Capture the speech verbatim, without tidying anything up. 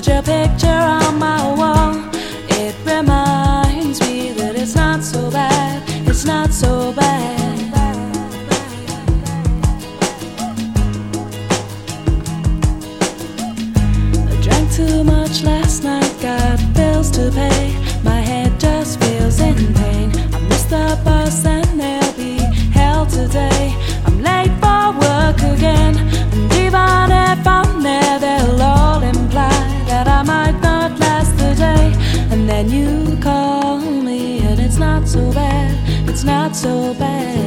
put your picture on my wall. It reminds me that it's not so bad, it's not so bad. I drank too much last night, got bills to pay. My head just feels in pain. I missed the bus and there'll be hell today. I'm late for work again, and even if I'm there, they'll all imply that I might not last the day. And then you call me and it's not so bad, it's not so bad.